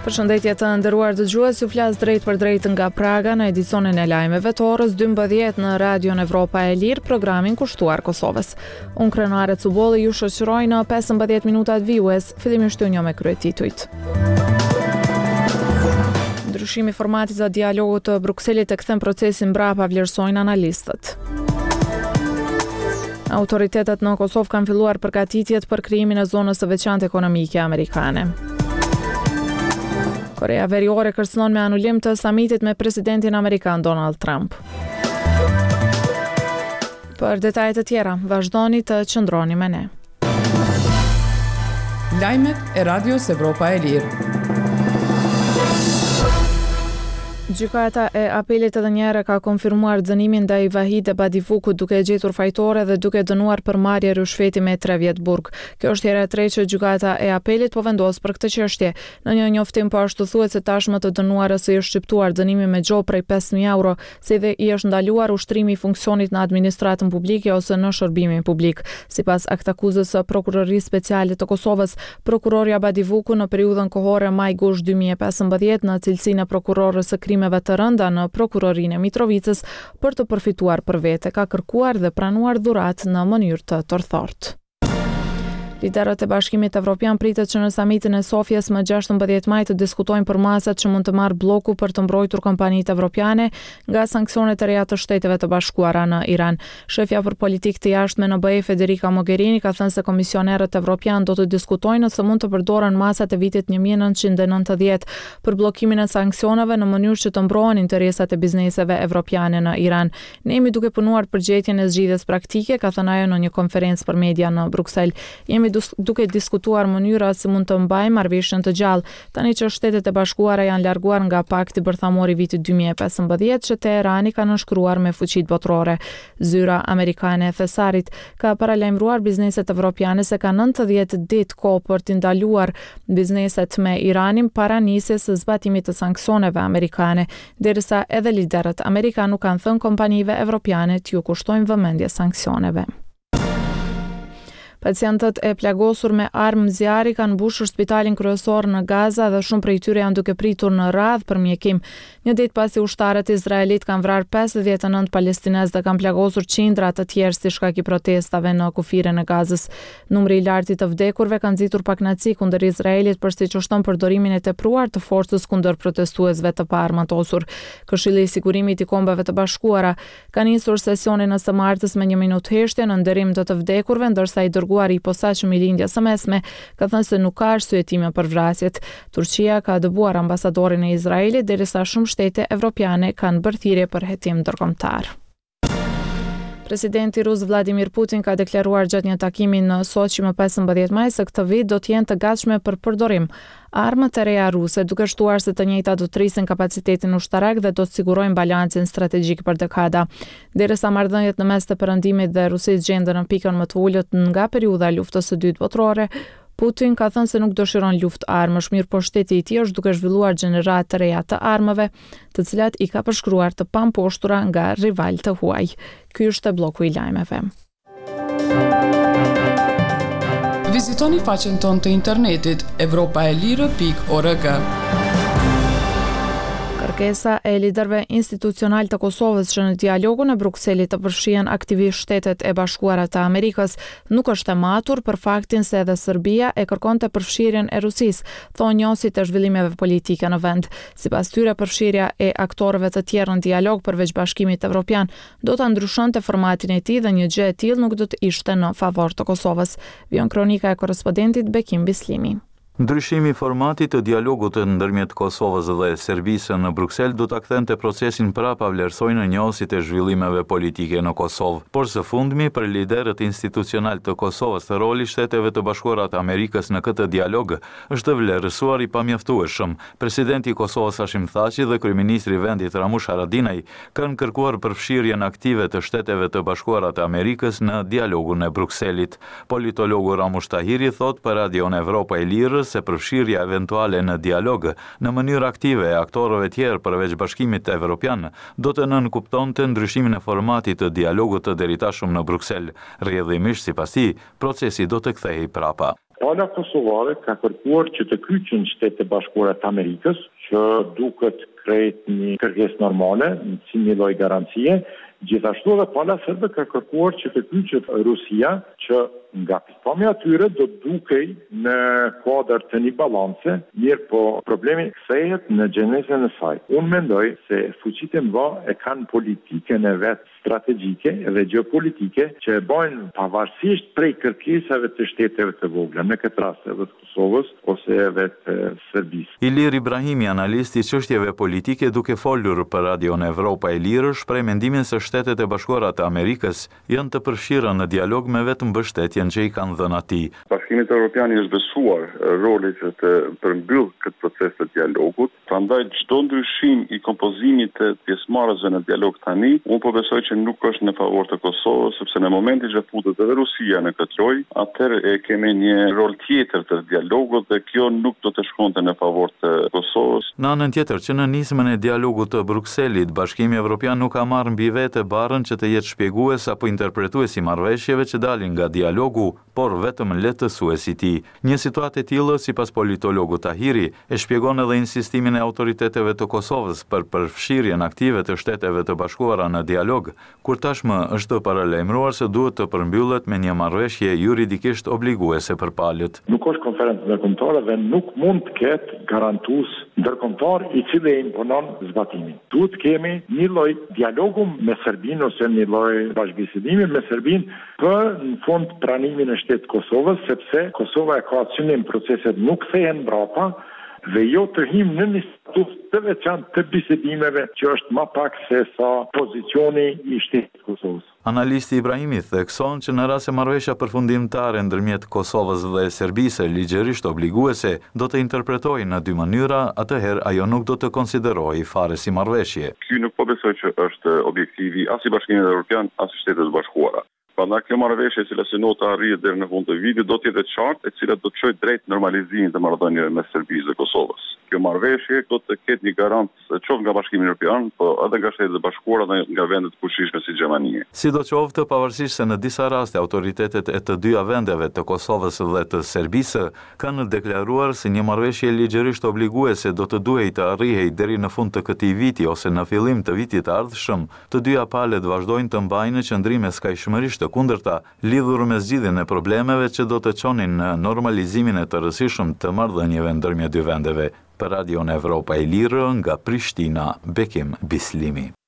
Përshëndetje të nderuar dëgjues, ju flas drejt për drejt nga Praga në edicionin e lajmeve të orës 12 në Radion Evropa e Lirë, programin kushtuar Kosovës. Unë Krenare Cubolli ju shoqëroj në 15 minutat vijues, fillimisht ju me kryetitujt. Ndryshimi i formatit të dialogut të Brukselit e kthen procesin mbrapa, vlerësojnë analistët. Autoritetet në Kosovë kanë filluar përgatitjet për krijimin e zonës së veçantë ekonomike amerikane. Korea Veriore kërcënon me anulim të samitit me presidentin amerikan Donald Trump. Për detajet të tjera, vazhdoni të qëndroni me ne. Lajmet e Radios Evropa e Lirë. Gjykata e apelit edhe njëherë ka konfirmuar dënimin ndaj Vahid Badivukut duke gjetur fajtore dhe duke dënuar për marrje rishfeti me 3 vjet burg. Kjo është hera e tretë që gjykata e apelit po vendos për këtë çështje. Në një njoftim po ashtu thuhet se tashmë të dënuarës i është shqiptuar dënimi me gjob prej 5.000 euro, si dhe i është ndaluar ushtrimi i funksionit në administratën publike ose në shërbimin publik. Sipas aktakuzës së Prokurorisë Speciale të Kosovës, prokurorja Badivuku në periudhën kohore maj-gush 2015 në cilësinë e prokurorës së krimeve të rënda në prokurorinë e Mitrovicës për të përfituar për vete, ka kërkuar dhe pranuar dhuratë në mënyrë të tërthortë. Liderët e Bashkimit Evropian pritet që në samitin e Sofjes më 16 maj të diskutojnë për masat që mund të marrë bloku për të mbrojtur kompanitë evropiane nga sanksionet e reja të Shteteve të Bashkuara në Iran. Shefja për politikë të jashtme në BE Federica Mogherini ka thënë se komisionerët evropian do të diskutojnë nëse mund të përdoren masat e vitit 1990 për bllokimin e sanksioneve në mënyrë që të mbrohen interesat e bizneseve evropiane në Iran. Ne jemi duke punuar për gjetjen e zgjidhjes praktike, ka thënë ajo në një konferencë për media në Bruksel. Duke diskutuar mënyra si mund të mbajmë marrëveshjen të gjallë, tani që Shtetet e Bashkuara janë larguar nga pakti bërthamor i vitit 2015 që Teherani ka nënshkruar me fuqitë botërore. Zyra amerikane e thesarit ka paralajmëruar bizneset evropiane se ka 90 ditë kohë për të ndaluar bizneset me Iranin para nisjes së zbatimit të sanksioneve amerikane, derisa edhe liderët amerikanë nuk kanë thënë kompanive evropiane t'ju kushtojnë vëmendje sanksioneve. Pacientët e plagosur me armë zjarri kanë mbushur spitalin kryesor në Gaza dhe shumë prej tyre janë duke pritur në radhë për mjekim. Një ditë pasi ushtarët izraelit kanë vrarë 59 palestinez dhe kanë plagosur qindra të tjerë si shkak i protestave në kufiren e Gazës. Numri i lartë të vdekurve kanë nxitur pakënaqësi kundër Izraelit për siç thon përdorimin e tepruar të forcës kundër protestuesve të paarmatosur. Këshilli i Sigurimit i Kombeve të Bashkuara ka nisur sesionin e së martës me 1 minutë heshtje në nderim të vdekurve, ndërsa i i posaçëm i lindjes së mesme ka thënë se nuk ka arsyetime për vrasjet. Turqia ka dëbuar ambasadorin e Izraelit derisa shumë shtete evropiane kanë bërë thirrje për hetim ndërkombëtar. Presidenti rus Vladimir Putin ka deklaruar gjatë një takimi në Sochi më 15 maj se këtë vit do të jenë të gatshme për përdorim. Armët e reja ruse, duke shtuar se të njëjta do të rrisin kapacitetin ushtarak dhe do të sigurojnë balancin strategjik për dekada. Derisa marrëdhëniet në mes të Perëndimit dhe Rusisë gjenden në pikën më të ulët nga periudha e luftës së dytë botërore, Putin ka thënë se nuk dëshiron luftë armësh, mirë po shteti i tij është duke zhvilluar gjenerat të reja të armëve, të cilat i ka përshkruar të pamposhtura nga rival të huaj. Ky është bloku i lajmeve. Vizitoni faqen tonë të internetit evropaelire.org. Kërkesa e liderëve institucional të Kosovës që në dialogun e Brukselit të përfshihen aktivisht Shtetet e Bashkuara të Amerikës nuk është e matur për faktin se edhe Serbia e kërkonte përfshirjen e Rusisë, thonë njësit e zhvillimeve politike në vend. Sipas tyre, përfshirja e aktorëve të tjerë në dialog përveç Bashkimit Evropian do ta ndryshonte formatin e tij dhe një gjë e tillë nuk do të ishte në favor të Kosovës. Vjen kronika e korrespondentit Bekim Bislimi. Ndryshimi i formatit të dialogut ndërmjet Kosovës dhe Serbisë në Bruksel do ta kthente procesin prapa, vlerësojnë njësit e zhvillimeve politike në Kosovë. Por së fundmi, për liderët institucional të Kosovës, roli Shteteve të Bashkuara të Amerikës në këtë dialog është vlerësuar i pamjaftueshëm. Presidenti i Kosovës Hashim Thaçi dhe kryeministri i vendit Ramush Haradinaj kanë kërkuar përfshirjen aktive të Shteteve të Bashkuara të Amerikës në dialogun e Brukselit. Politologu Ramush Tahiri thot për Radion Evropa e Lirë se përfshirja eventuale në dialog në mënyrë aktive e aktorëve tjerë përveç Bashkimit Evropian do të nënkuptonte ndryshimin e formatit të dialogut të deritashëm në Bruksel. Rrjedhimisht sipas tij, procesi do të kthehej prapa. Pala kosovare ka kërkuar që të kyçin Shtetet e Bashkuara të Amerikës, që duket krejt një kërkesë normale, si një lloj garancie. Gjithashtu edhe pala serbe ka kërkuar që të kyçet Rusia, që nga pikpamja e tyre do dukej në kuadër të një balance, mirë po problemi kthehet në gjenezën e saj. Unë mendoj se fuqitë e mëdha e kanë politikën e vet strategjike dhe gjeopolitike që e bojnë pavarësisht prej kërkesave të shteteve të vogla, në këtë rast edhe të Kosovës ose edhe të Serbisë. Ilir Ibrahimi, analisti i çështjeve politike, duke folur për Radion Evropa e Lirë, shpreh mendimin se Shtetet e Bashkuara të Amerikës janë të përfshira në dialog me vetëm mbështetjen që i kanë dhënë atij. Bashkimi Evropian është besuar roli që të përmbyll këtë proces të dialogut, prandaj çdo ndryshim i kompozimit të pjesëmarrësve në dialog tani, unë po besoj që nuk është në favor të Kosovës, sepse në momentin që futet edhe Rusia në këtë lojë, atëherë e kemi një rol tjetër të dialogut dhe kjo nuk do të shkonte në favor të Kosovës. Në anën tjetër, që në nismën e dialogut të Brukselit, Bashkimi Evropian nuk ka marrë mbi vete barën që të jetë shpjegues apo interpretues i marrëveshjeve që dalin nga dialogu, por vetëm letësues i tij. Një situatë e tillë, sipas politologut Tahiri, e shpjegon edhe insistimin e autoriteteve të Kosovës për përfshirjen aktive të Shteteve të Bashkuara në dialog, kur tashmë është paralajmëruar se duhet të përmbyllet me një marrëveshje juridikisht obliguese për palët. Nuk është konferencë ndërkombëtare dhe nuk mund të ketë garantues ndërkombëtar i cili e imponon zbatimin. Duhet kemi një lloj dialogu me Serbinë ose një lloj bashkëbisedimi me Serbinë për në fund pranimin e shtetit Kosovës, sepse Kosova e ka synim proceset nuk kthehen mbrapa dhe jo të him në një status të veçantë të bisedimeve që është më pak se sa pozicioni i shtetit Kosovës. Analisti Ibrahimi thekson që në rast se marrëveshja përfundimtare ndërmjet Kosovës dhe Serbisë ligjërisht obliguese do të interpretojë në dy mënyra, atëherë ajo nuk do të konsiderohej fare si marrëveshje. Ky nuk po besoj që është objektivi as i Bashkimit Evropian as i Shtetit të Bashkuara. Prandaj kjo marrëveshje e cila synota arrihet deri në fund të vitit do të jetë qartë, e cila do të çojë drejt normalizimit të marrëdhënieve mes Serbisë dhe Kosovës. Kjo marrëveshje do të ketë një garancë qoftë nga Bashkimi Evropian, po edhe nga Shtetet e Bashkuara dhe nga vendet e fuqishme si Gjermania. Sidoqoftë, pavarësisht se në disa raste autoritetet e të dyja vendeve të Kosovës dhe të Serbisë kanë deklaruar se një marrëveshje ligjërisht obliguese do të duhej të arrihej deri në fund të këtij viti ose në fillim të vitit të ardhshëm, të dyja palët vazhdojnë të mbajnë qëndrime skajshmërisht të kundërta lidhur me zgjidhjen e problemeve që do të çonin në normalizimin e të rëndësishëm të marrëdhënieve ndërmjet dy vendeve. Për Radion Evropa e Lirë, nga Prishtina, Bekim Bislimi.